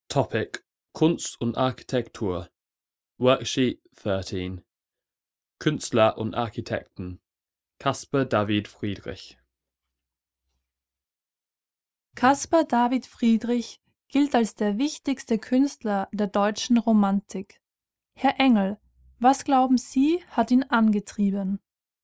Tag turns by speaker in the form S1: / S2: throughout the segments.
S1: Topic: Kunst und Architektur. Worksheet 13. Künstler und Architekten. Caspar David Friedrich.
S2: Caspar David Friedrich gilt als der wichtigste Künstler der deutschen Romantik. Herr Engel, was glauben Sie, hat ihn angetrieben?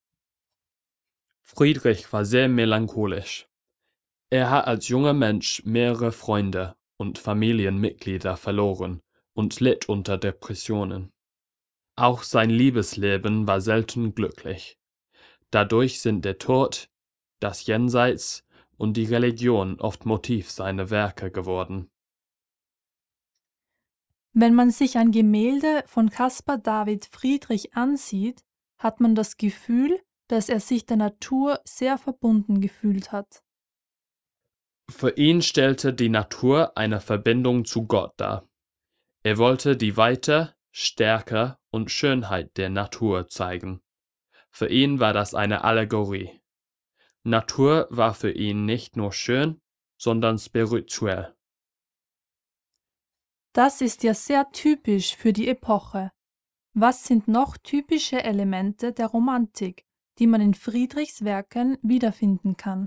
S1: Friedrich war sehr melancholisch. Er hat als junger Mensch mehrere Freunde und Familienmitglieder verloren und litt unter Depressionen. Auch sein Liebesleben war selten glücklich. Dadurch sind der Tod, das Jenseits und die Religion oft Motiv seiner Werke geworden.
S2: Wenn man sich ein Gemälde von Caspar David Friedrich ansieht, hat man das Gefühl, dass er sich der Natur sehr verbunden gefühlt hat.
S1: Für ihn stellte die Natur eine Verbindung zu Gott dar. Er wollte die Weite, Stärke und Schönheit der Natur zeigen. Für ihn war das eine Allegorie. Natur war für ihn nicht nur schön, sondern spirituell.
S2: Das ist ja sehr typisch für die Epoche. Was sind noch typische Elemente der Romantik, die man in Friedrichs Werken wiederfinden kann?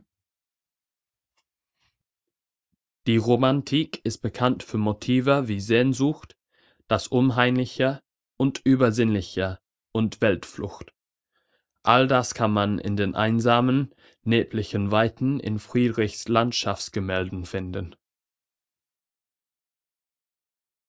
S1: Die Romantik ist bekannt für Motive wie Sehnsucht, das Unheimliche und Übersinnliche und Weltflucht. All das kann man in den einsamen, nebligen Weiten in Friedrichs Landschaftsgemälden finden.